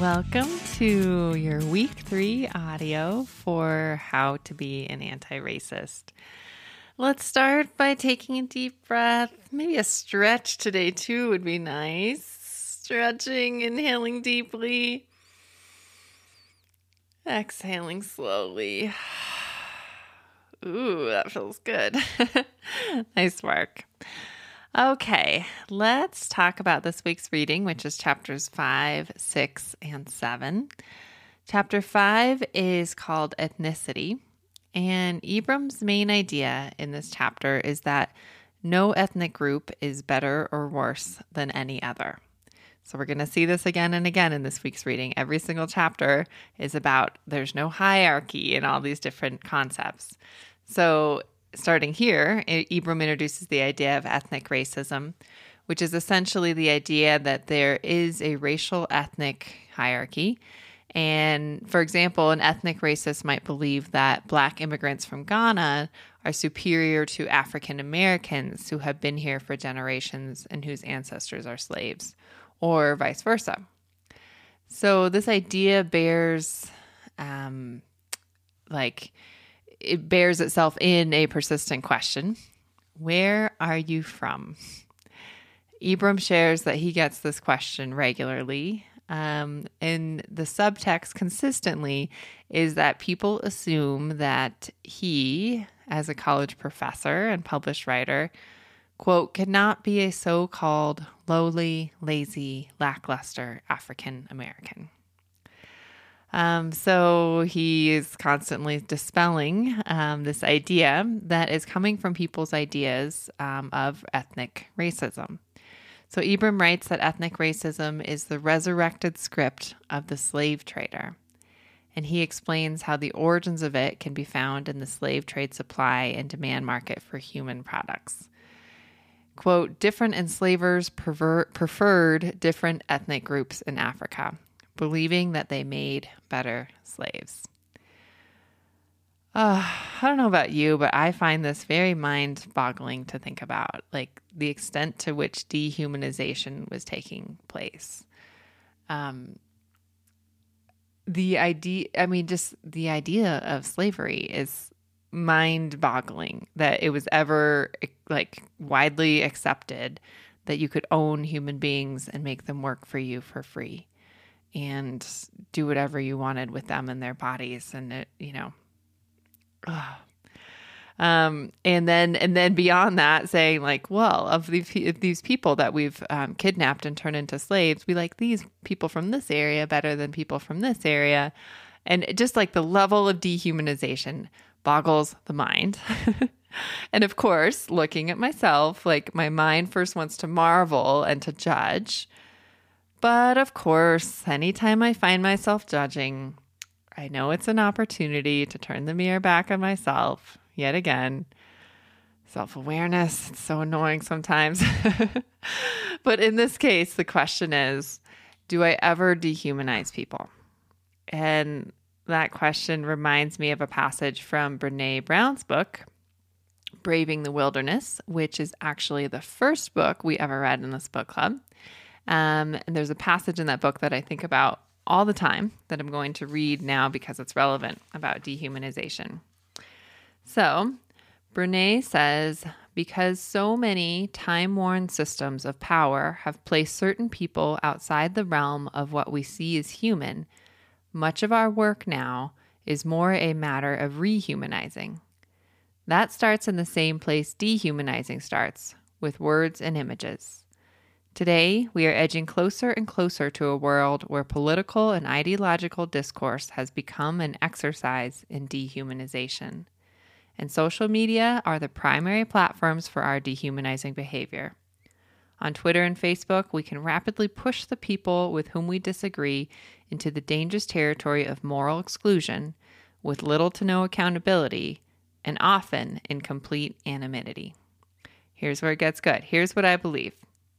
Welcome to your week 3 audio for how to be an anti-racist. Let's start by taking a deep breath. Maybe a stretch today too would be nice. Stretching, inhaling deeply, exhaling slowly. Ooh, that feels good. Nice work. Okay, let's talk about this week's reading, which is chapters 5, 6, and 7. Chapter 5 is called Ethnicity, and Ibram's main idea in this chapter is that no ethnic group is better or worse than any other. So we're going to see this again and again in this week's reading. Every single chapter is about there's no hierarchy in all these different concepts. So starting here, Ibram introduces the idea of ethnic racism, which is essentially the idea that there is a racial ethnic hierarchy. And for example, an ethnic racist might believe that Black immigrants from Ghana are superior to African Americans who have been here for generations and whose ancestors are slaves, or vice versa. So this idea bears it bears itself in a persistent question. Where are you from? Ibram shares that he gets this question regularly. And the subtext consistently is that people assume that he, as a college professor and published writer, quote, cannot be a so-called lowly, lazy, lackluster African American. So he is constantly dispelling this idea that is coming from people's ideas of ethnic racism. So Ibram writes that ethnic racism is the resurrected script of the slave trader. And he explains how the origins of it can be found in the slave trade supply and demand market for human products. Quote, different enslavers preferred different ethnic groups in Africa, believing that they made better slaves. I don't know about you, but I find this very mind-boggling to think about, like the extent to which dehumanization was taking place. The idea of slavery is mind-boggling, that it was ever like widely accepted that you could own human beings and make them work for you for free and do whatever you wanted with them and their bodies. And it, and then beyond that, saying like, well, of these people that we've kidnapped and turned into slaves, we like these people from this area better than people from this area. And just like the level of dehumanization boggles the mind. And of course, looking at myself, like my mind first wants to marvel and to judge. But of course, anytime I find myself judging, I know it's an opportunity to turn the mirror back on myself yet again. Self-awareness, it's so annoying sometimes. But in this case, the question is, do I ever dehumanize people? And that question reminds me of a passage from Brené Brown's book, Braving the Wilderness, which is actually the first book we ever read in this book club. And there's a passage in that book that I think about all the time that I'm going to read now because it's relevant about dehumanization. So Brené says, because so many time-worn systems of power have placed certain people outside the realm of what we see as human, much of our work now is more a matter of rehumanizing. That starts in the same place dehumanizing starts, with words and images. Today, we are edging closer and closer to a world where political and ideological discourse has become an exercise in dehumanization. And social media are the primary platforms for our dehumanizing behavior. On Twitter and Facebook, we can rapidly push the people with whom we disagree into the dangerous territory of moral exclusion, with little to no accountability, and often in complete anonymity. Here's where it gets good. Here's what I believe.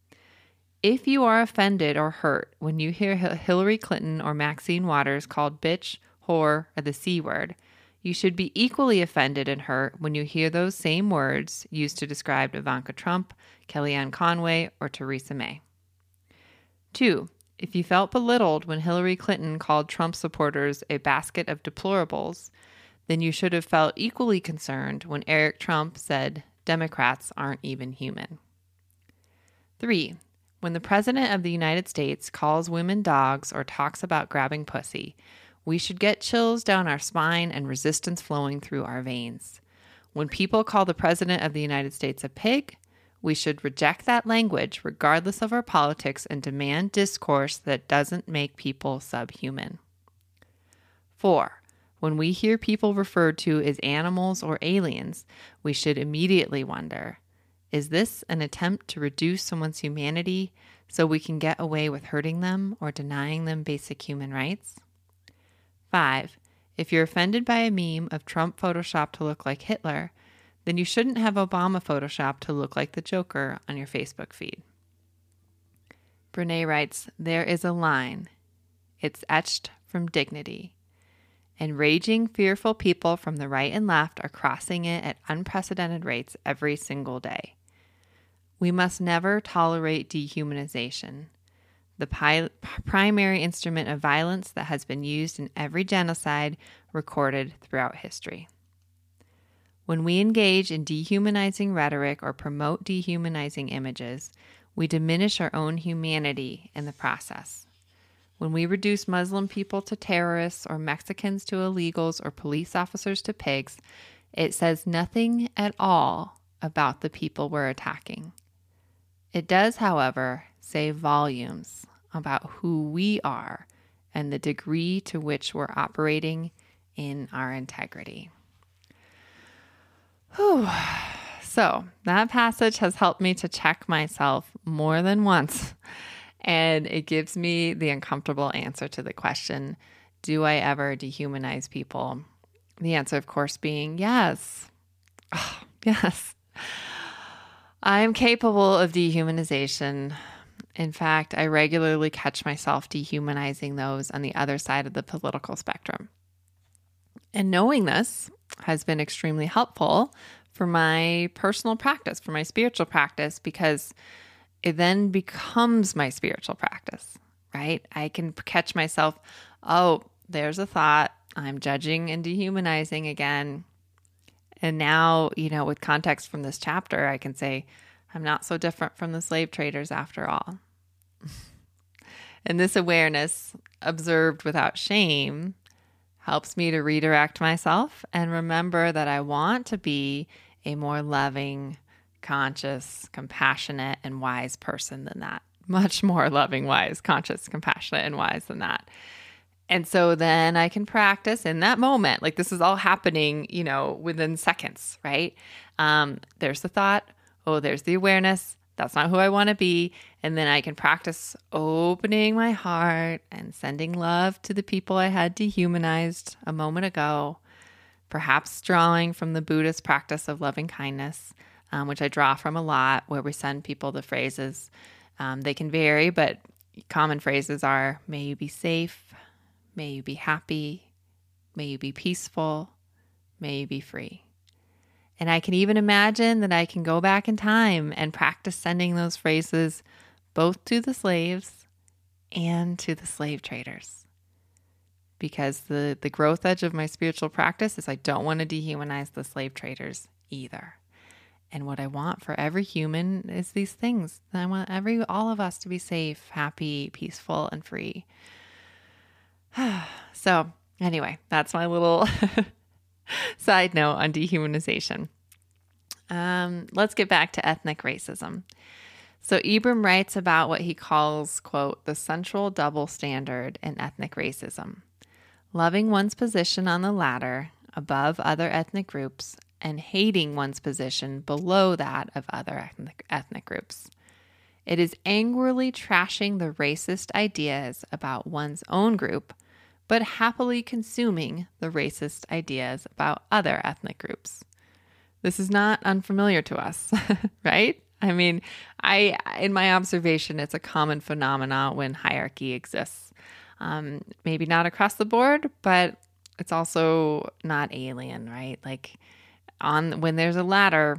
If you are offended or hurt when you hear Hillary Clinton or Maxine Waters called bitch, whore, or the C word, you should be equally offended and hurt when you hear those same words used to describe Ivanka Trump, Kellyanne Conway, or Theresa May. 2. If you felt belittled when Hillary Clinton called Trump supporters a basket of deplorables, then you should have felt equally concerned when Eric Trump said Democrats aren't even human. 3. When the President of the United States calls women dogs or talks about grabbing pussy, we should get chills down our spine and resistance flowing through our veins. When people call the President of the United States a pig, we should reject that language regardless of our politics and demand discourse that doesn't make people subhuman. 4. When we hear people referred to as animals or aliens, we should immediately wonder, is this an attempt to reduce someone's humanity so we can get away with hurting them or denying them basic human rights? 5. If you're offended by a meme of Trump photoshopped to look like Hitler, then you shouldn't have Obama photoshopped to look like the Joker on your Facebook feed. Brene writes, there is a line. It's etched from dignity. And raging, fearful people from the right and left are crossing it at unprecedented rates every single day. We must never tolerate dehumanization, the primary instrument of violence that has been used in every genocide recorded throughout history. When we engage in dehumanizing rhetoric or promote dehumanizing images, we diminish our own humanity in the process. When we reduce Muslim people to terrorists or Mexicans to illegals or police officers to pigs, it says nothing at all about the people we're attacking. It does, however, say volumes about who we are and the degree to which we're operating in our integrity. Whew. So that passage has helped me to check myself more than once, and it gives me the uncomfortable answer to the question, do I ever dehumanize people? The answer, of course, being yes. Oh, yes. I am capable of dehumanization. In fact, I regularly catch myself dehumanizing those on the other side of the political spectrum. And knowing this has been extremely helpful for my personal practice, for my spiritual practice, because it then becomes my spiritual practice, right? I can catch myself, oh, there's a thought, I'm judging and dehumanizing again. And now, with context from this chapter, I can say, I'm not so different from the slave traders after all. And this awareness, observed without shame, helps me to redirect myself and remember that I want to be a more loving, conscious, compassionate, and wise person than that. Much more loving, wise, conscious, compassionate, and wise than that. And so then I can practice in that moment. Like this is all happening, within seconds, right? There's the thought. Oh, there's the awareness. That's not who I want to be. And then I can practice opening my heart and sending love to the people I had dehumanized a moment ago. Perhaps drawing from the Buddhist practice of loving kindness, which I draw from a lot, where we send people the phrases. They can vary, but common phrases are, may you be safe, may you be happy, may you be peaceful, may you be free. And I can even imagine that I can go back in time and practice sending those phrases both to the slaves and to the slave traders. Because the growth edge of my spiritual practice is I don't want to dehumanize the slave traders either. And what I want for every human is these things. I want all of us to be safe, happy, peaceful, and free. So anyway, that's my little side note on dehumanization. Let's get back to ethnic racism. So Ibram writes about what he calls, quote, the central double standard in ethnic racism. Loving one's position on the ladder above other ethnic groups and hating one's position below that of other ethnic groups. It is angrily trashing the racist ideas about one's own group, but happily consuming the racist ideas about other ethnic groups. This is not unfamiliar to us, right? I mean, in my observation, it's a common phenomenon when hierarchy exists. Maybe not across the board, but it's also not alien, right? Like when there's a ladder,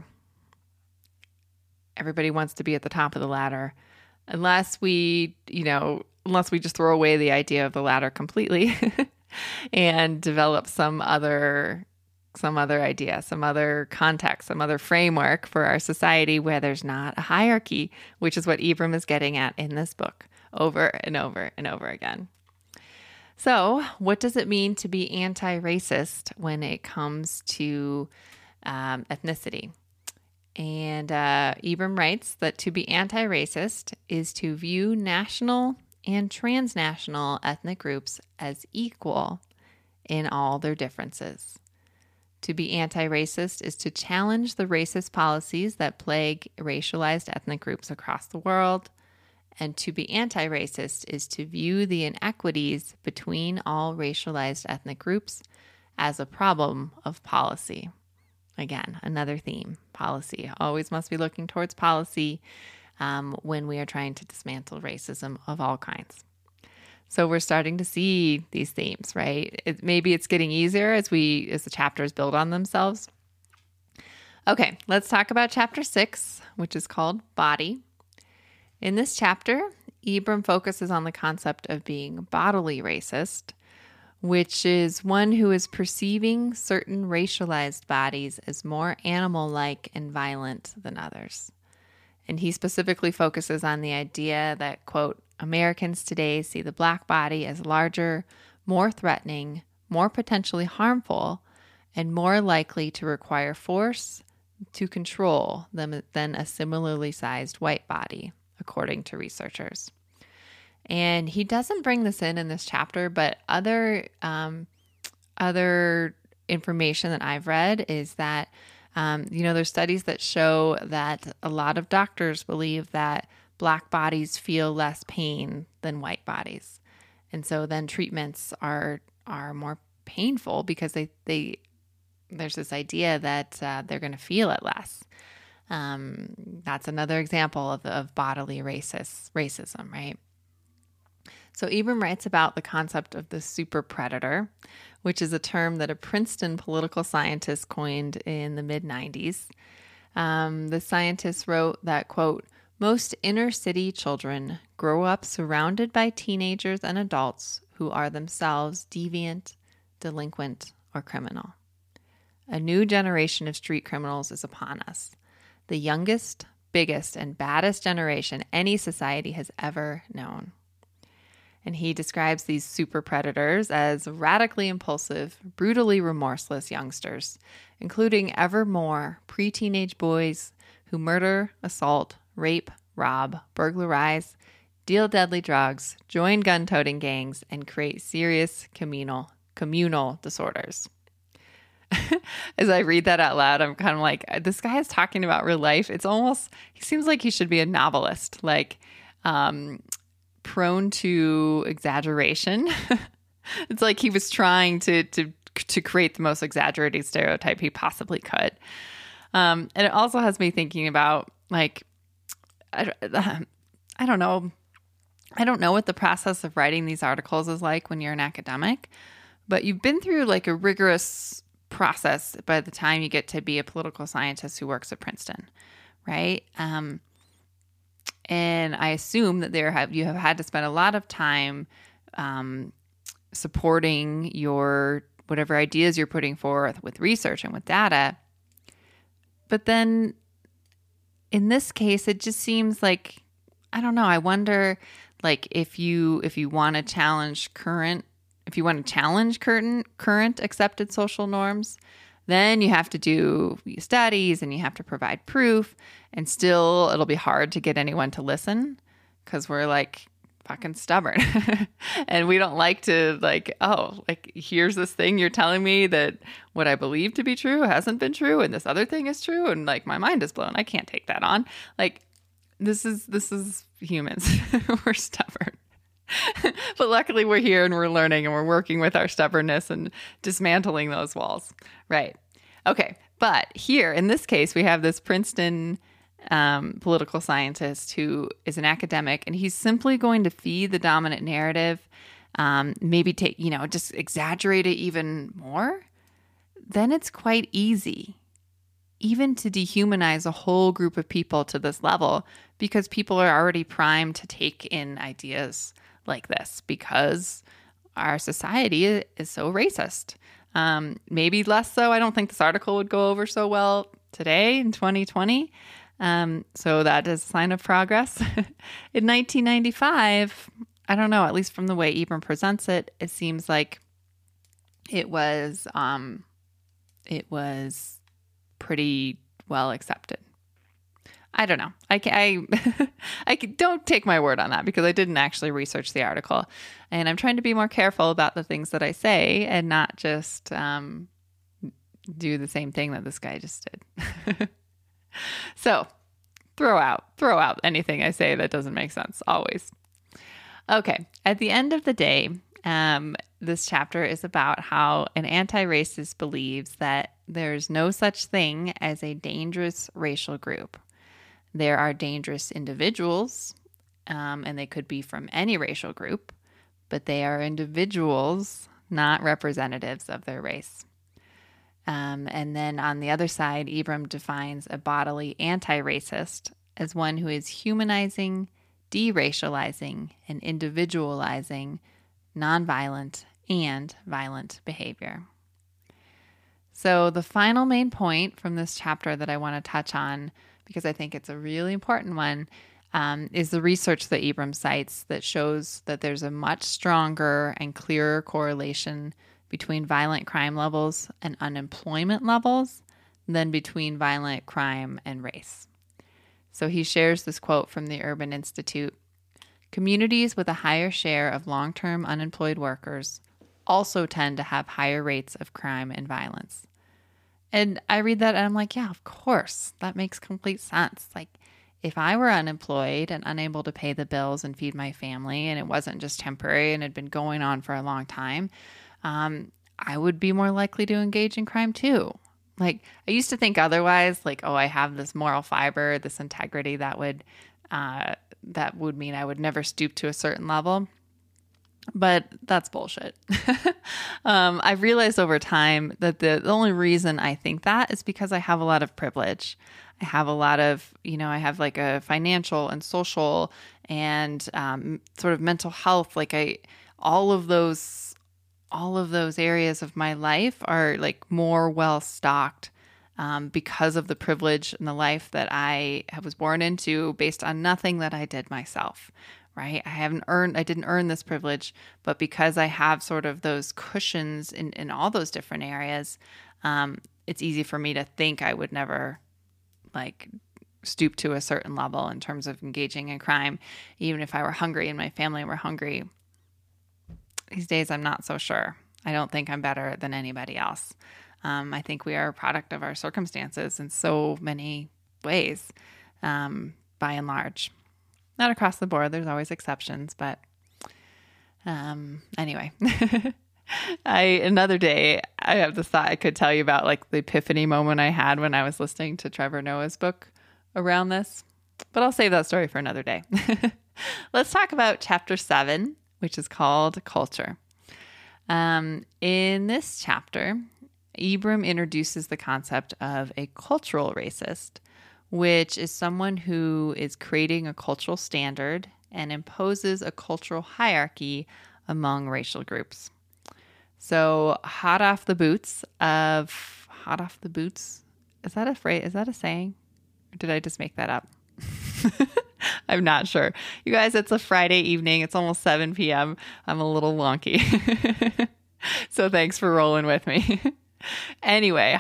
everybody wants to be at the top of the ladder, unless we, unless we just throw away the idea of the latter completely and develop some other idea, some other context, some other framework for our society where there's not a hierarchy, which is what Ibram is getting at in this book over and over and over again. So, what does it mean to be anti-racist when it comes to ethnicity? And Ibram writes that to be anti-racist is to view national and transnational ethnic groups as equal in all their differences. To be anti-racist is to challenge the racist policies that plague racialized ethnic groups across the world. And to be anti-racist is to view the inequities between all racialized ethnic groups as a problem of policy. Again, another theme, policy. Always must be looking towards policy when we are trying to dismantle racism of all kinds. So we're starting to see these themes, right? Maybe it's getting easier as the chapters build on themselves. Okay, let's talk about chapter 6, which is called Body. In this chapter, Ibram focuses on the concept of being bodily racist, which is one who is perceiving certain racialized bodies as more animal-like and violent than others. And he specifically focuses on the idea that, quote, Americans today see the black body as larger, more threatening, more potentially harmful, and more likely to require force to control than a similarly sized white body, according to researchers. And he doesn't bring this in this chapter, but other information that I've read is that, there's studies that show that a lot of doctors believe that black bodies feel less pain than white bodies. And so then treatments are more painful because there's this idea that they're going to feel it less. That's another example of bodily racism, right? So Ibram writes about the concept of the super predator, which is a term that a Princeton political scientist coined in the mid-90s. The scientist wrote that, quote, most inner city children grow up surrounded by teenagers and adults who are themselves deviant, delinquent, or criminal. A new generation of street criminals is upon us, the youngest, biggest, and baddest generation any society has ever known. And he describes these super predators as radically impulsive, brutally remorseless youngsters, including ever more pre-teenage boys who murder, assault, rape, rob, burglarize, deal deadly drugs, join gun-toting gangs, and create serious communal disorders. As I read that out loud, I'm kind of like, this guy is talking about real life. He seems like he should be a novelist, prone to exaggeration. It's like he was trying to create the most exaggerated stereotype he possibly could. And it also has me thinking about, I don't know. I don't know what the process of writing these articles is like when you're an academic, but you've been through a rigorous process by the time you get to be a political scientist who works at Princeton, right? And I assume that you have had to spend a lot of time supporting your whatever ideas you're putting forth with research and with data. But then in this case, it just seems like, I don't know, I wonder if you want to challenge current accepted social norms, then you have to do studies and you have to provide proof, and still it'll be hard to get anyone to listen because we're fucking stubborn and we don't like to here's this thing you're telling me that what I believe to be true hasn't been true and this other thing is true and my mind is blown. I can't take that on. This is humans. We're stubborn. But luckily we're here and we're learning and we're working with our stubbornness and dismantling those walls. Right. Okay. But here in this case, we have this Princeton political scientist who is an academic, and he's simply going to feed the dominant narrative, maybe take, just exaggerate it even more. Then it's quite easy even to dehumanize a whole group of people to this level because people are already primed to take in ideas like this because our society is so racist. Maybe less so. I don't think this article would go over so well today in 2020. So that is a sign of progress. In 1995, I don't know, at least from the way Ibram presents it, it seems like it was pretty well accepted. I don't know. Don't take my word on that because I didn't actually research the article, and I'm trying to be more careful about the things that I say and not just do the same thing that this guy just did. So throw out anything I say that doesn't make sense always. Okay. At the end of the day, this chapter is about how an anti-racist believes that there's no such thing as a dangerous racial group. There are dangerous individuals, and they could be from any racial group, but they are individuals, not representatives of their race. And then on the other side, Ibram defines a bodily anti-racist as one who is humanizing, deracializing, and individualizing nonviolent and violent behavior. So the final main point from this chapter that I want to touch on, because I think it's a really important one, is the research that Ibram cites that shows that there's a much stronger and clearer correlation between violent crime levels and unemployment levels than between violent crime and race. So he shares this quote from the Urban Institute. Communities with a higher share of long-term unemployed workers also tend to have higher rates of crime and violence. And I read that and I'm like, yeah, of course, that makes complete sense. Like, if I were unemployed and unable to pay the bills and feed my family, and it wasn't just temporary and had been going on for a long time, I would be more likely to engage in crime too. Like, I used to think otherwise, like, oh, I have this moral fiber, this integrity that would mean I would never stoop to a certain level. But that's bullshit. I've realized over time that the only reason I think that is because I have a lot of privilege. I have a lot of, I have like a financial and social and sort of mental health. Like all of those areas of my life are like more well stocked because of the privilege and the life that I was born into based on nothing that I did myself. Right? I didn't earn this privilege, but because I have sort of those cushions in all those different areas, it's easy for me to think I would never like stoop to a certain level in terms of engaging in crime, even if I were hungry and my family were hungry. These days, I'm not so sure. I don't think I'm better than anybody else. I think we are a product of our circumstances in so many ways, by and large. Not across the board. There's always exceptions, but anyway. Another day, I have this thought I could tell you about like the epiphany moment I had when I was listening to Trevor Noah's book around this, but I'll save that story for another day. Let's talk about chapter 7, which is called Culture. In this chapter, Ibram introduces the concept of a cultural racist, which is someone who is creating a cultural standard and imposes a cultural hierarchy among racial groups. So hot off the boots, is that a phrase? Is that a saying? Or did I just make that up? I'm not sure. You guys, it's a Friday evening. It's almost 7 p.m. I'm a little wonky. So thanks for rolling with me. Anyway,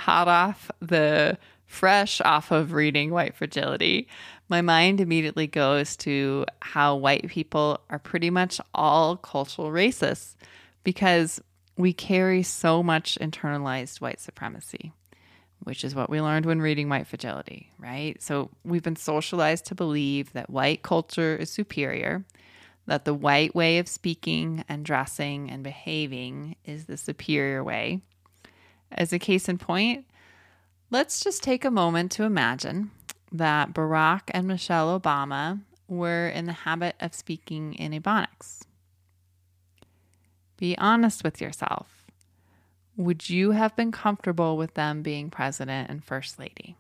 fresh off of reading White Fragility, my mind immediately goes to how white people are pretty much all cultural racists because we carry so much internalized white supremacy, which is what we learned when reading White Fragility, right? So we've been socialized to believe that white culture is superior, that the white way of speaking and dressing and behaving is the superior way. As a case in point, let's just take a moment to imagine that Barack and Michelle Obama were in the habit of speaking in Ebonics. Be honest with yourself. Would you have been comfortable with them being president and first lady?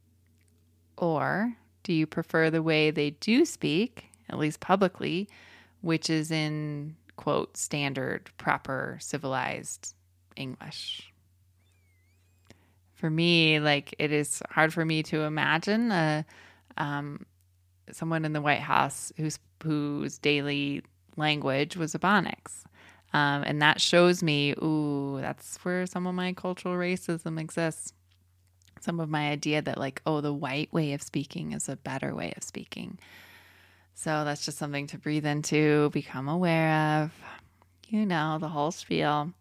Or do you prefer the way they do speak, at least publicly, which is in, quote, standard, proper, civilized English. For me, like, it is hard for me to imagine someone in the White House whose daily language was Ebonics. And that shows me, that's where some of my cultural racism exists. Some of my idea that like, the white way of speaking is a better way of speaking. So that's just something to breathe into, become aware of, the whole spiel.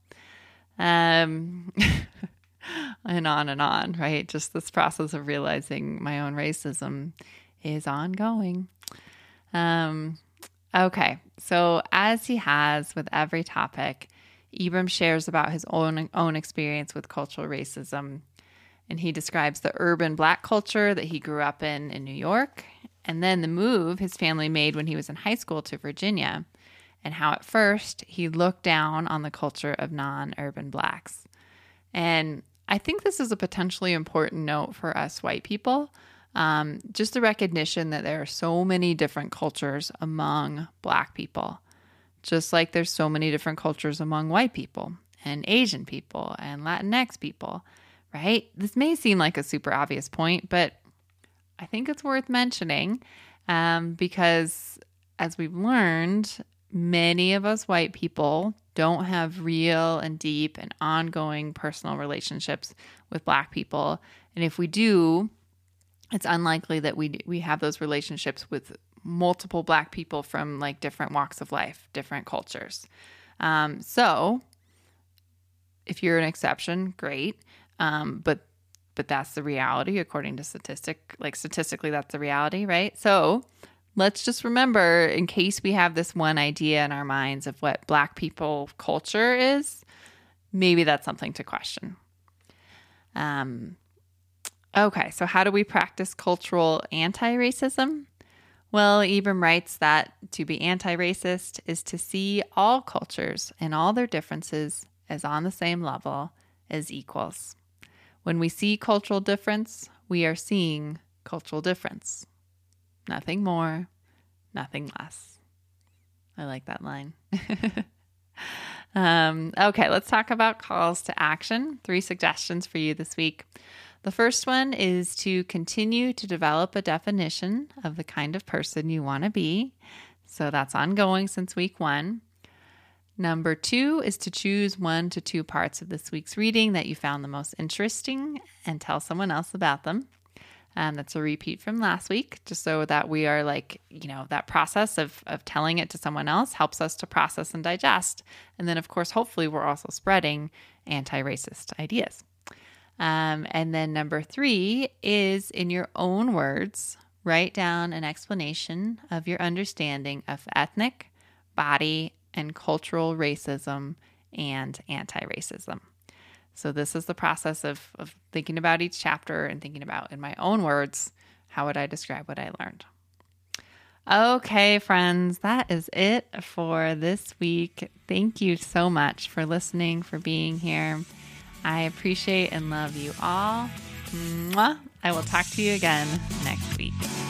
And on, right? Just this process of realizing my own racism is ongoing. Okay, so as he has with every topic, Ibram shares about his own experience with cultural racism, and he describes the urban Black culture that he grew up in New York, and then the move his family made when he was in high school to Virginia, and how at first he looked down on the culture of non-urban Blacks. And I think this is a potentially important note for us white people. Just the recognition that there are so many different cultures among Black people, just like there's so many different cultures among white people and Asian people and Latinx people, right? This may seem like a super obvious point, but I think it's worth mentioning because as we've learned, many of us white people don't have real and deep and ongoing personal relationships with Black people. And if we do, it's unlikely that we have those relationships with multiple Black people from like different walks of life, different cultures. So if you're an exception, great. But that's the reality according to statistically, that's the reality, right? So let's just remember, in case we have this one idea in our minds of what Black people culture is, maybe that's something to question. Okay, so how do we practice cultural anti-racism? Well, Ibram writes that to be anti-racist is to see all cultures and all their differences as on the same level, as equals. When we see cultural difference, we are seeing cultural difference. Nothing more, nothing less. I like that line. Okay, let's talk about calls to action. 3 suggestions for you this week. The first one is to continue to develop a definition of the kind of person you want to be. So that's ongoing since week 1. Number 2 is to choose 1 to 2 parts of this week's reading that you found the most interesting and tell someone else about them. That's a repeat from last week, just so that we are that process of telling it to someone else helps us to process and digest. And then, of course, hopefully we're also spreading anti-racist ideas. And then number 3 is, in your own words, write down an explanation of your understanding of ethnic, body, and cultural racism and anti-racism. So this is the process of thinking about each chapter and thinking about, in my own words, how would I describe what I learned? Okay, friends, that is it for this week. Thank you so much for listening, for being here. I appreciate and love you all. Mwah. I will talk to you again next week.